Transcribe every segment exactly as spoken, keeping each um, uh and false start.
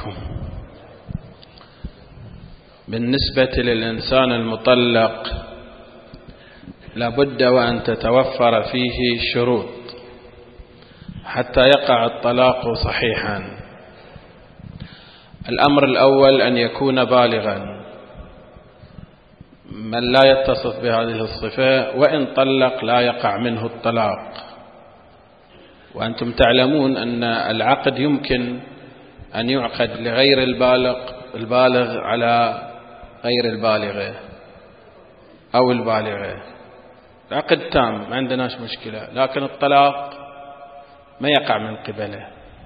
وبركاته. بالنسبة للإنسان المطلق لابد وأن تتوفر فيه شروط حتى يقع الطلاق صحيحا. الأمر الأول أن يكون بالغا، من لا يتصف بهذه الصفة وإن طلق لا يقع منه الطلاق. وأنتم تعلمون أن العقد يمكن أن يعقد لغير البالغ البالغ على غير البالغة أو البالغة، عقد تام ما عندناش مشكلة، لكن الطلاق ما يقع من قبله.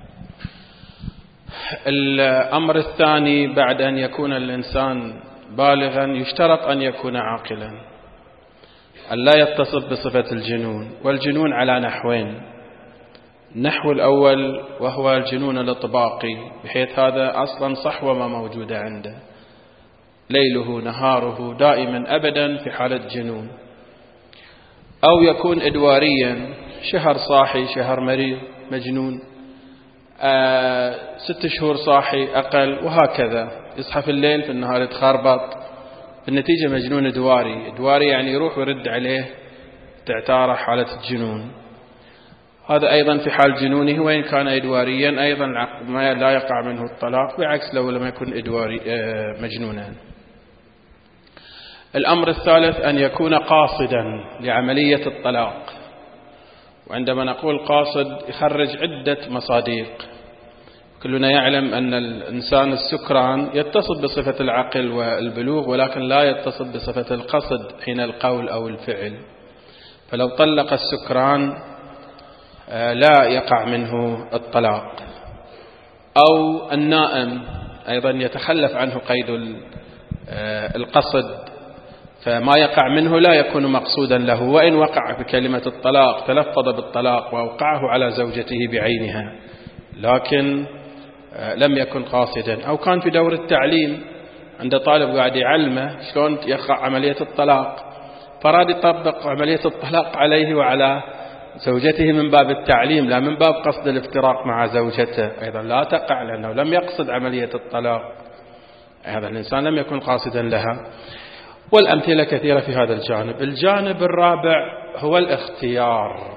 الأمر الثاني بعد أن يكون الإنسان بالغا يشترط أن يكون عاقلا، أن لا يتصف بصفة الجنون. والجنون على نحوين: النحو الأول وهو الجنون الإطباقي، بحيث هذا أصلا صحوة ما موجودة عنده، ليله نهاره دائما أبدا في حالة جنون. أو يكون إدواريا، شهر صاحي شهر مريض مجنون، آه ست شهور صاحي أقل، وهكذا يصحى في الليل في النهار يتخربط، في النتيجة مجنون إدواري. إدواري يعني يروح ويرد عليه تعتاره حالة الجنون. هذا أيضا في حال جنونه وإن كان إدواريا أيضا ما لا يقع منه الطلاق، بعكس لو لم يكن إدواري آه مجنونا. الأمر الثالث أن يكون قاصدا لعملية الطلاق. وعندما نقول قاصد يخرج عدة مصادق. كلنا يعلم أن الإنسان السكران يتصف بصفة العقل والبلوغ، ولكن لا يتصف بصفة القصد حين القول أو الفعل. فلو طلق السكران لا يقع منه الطلاق. أو النائم أيضا يتخلف عنه قيد القصد، فما يقع منه لا يكون مقصودا له، وإن وقع بكلمة الطلاق تلفظ بالطلاق وأوقعه على زوجته بعينها، لكن لم يكن قاصدا. أو كان في دور التعليم عند طالب قاعد يعلمه شلون يقع عملية الطلاق، فراد يطبق عملية الطلاق عليه وعلى زوجته من باب التعليم لا من باب قصد الافتراق مع زوجته، أيضا لا تقع لأنه لم يقصد عملية الطلاق، هذا الإنسان لم يكن قاصدا لها. والأمثلة كثيرة في هذا الجانب. الجانب الرابع هو الاختيار،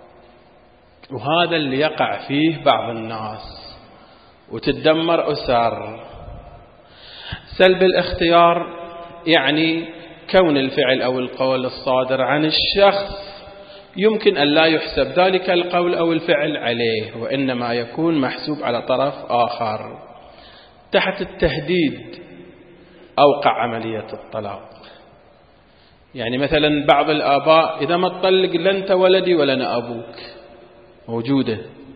وهذا اللي يقع فيه بعض الناس وتدمر أسر. سلب الاختيار يعني كون الفعل أو القول الصادر عن الشخص يمكن أن لا يحسب ذلك القول أو الفعل عليه، وإنما يكون محسوب على طرف آخر. تحت التهديد أوقع عملية الطلاق. يعني مثلا بعض الآباء إذا ما تطلق لا أنت ولدي ولا أنا أبوك، موجودة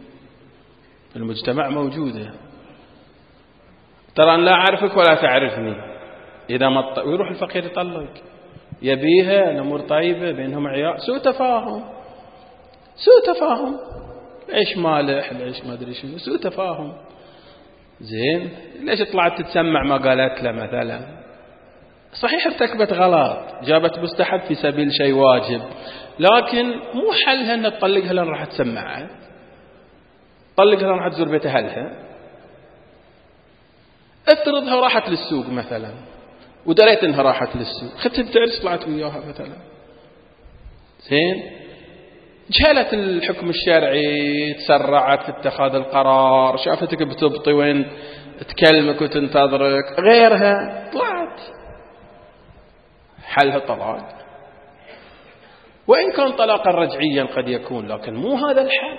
في المجتمع، موجودة. ترى أن لا أعرفك ولا تعرفني، إذا ما ط... ويروح الفقير يطلق، يبيها الأمور طيبة بينهم عيال، سوء تفاهم سوء تفاهم عيش مالح عيش ما أدري شنو، سوء تفاهم. زين ليش طلعت تتسمع ما قالت له مثلا؟ صحيح ارتكبت غلط، جابت مستحب في سبيل شيء واجب، لكن مو حلها أن تطلقها لأن راح تسمعها، طلقها لأن راح تزور بيت أهلها. افترضها وراحت للسوق مثلا ودريت أنها راحت للسوق، خدت تعرس طلعت وياها مثلا، زين جهلت الحكم الشرعي، تسرعت في اتخاذ القرار، شافتك بتبطي وين تكلمك وتنتظرك، غيرها طلعت، حلها طلاق. وإن كان طلاقا رجعيا قد يكون، لكن مو هذا الحل.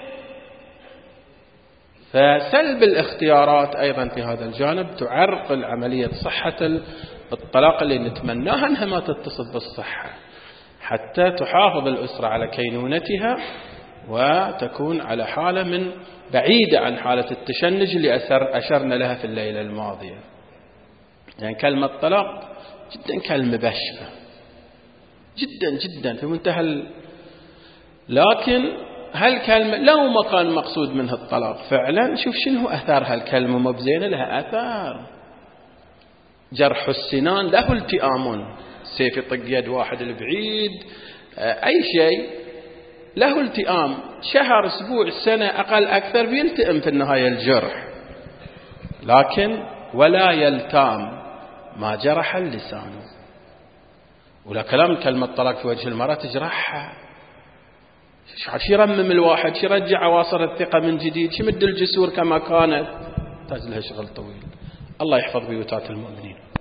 فسلب الاختيارات أيضا في هذا الجانب تعرقل عملية صحة الطلاق اللي نتمناها أنها ما تتصل بالصحة، حتى تحافظ الأسرة على كينونتها وتكون على حالة من بعيدة عن حالة التشنج اللي أسر أشرنا لها في الليلة الماضية. يعني كلمة طلاق جدا كلمة بشعة جدا جدا في منتهى ال... لكن هالكلمة لو ما كان مقصود منها الطلاق فعلا، شوف شنو أثار هالكلمة، ما بزينة لها أثار. جرح السنان له التئام، سيف يطق يد واحد البعيد، أي شيء له التئام، شهر أسبوع سنة أقل أكثر بيلتئم في النهاية الجرح. لكن ولا يلتام ما جرح اللسان. ولا كلام كلمة طلاق في وجه المرأة تجرحها، شو يرمم الواحد، شو يرجع عواصر الثقة من جديد، شو يمد الجسور كما كانت، تحتاج لها شغل طويل. الله يحفظ بيوتات المؤمنين.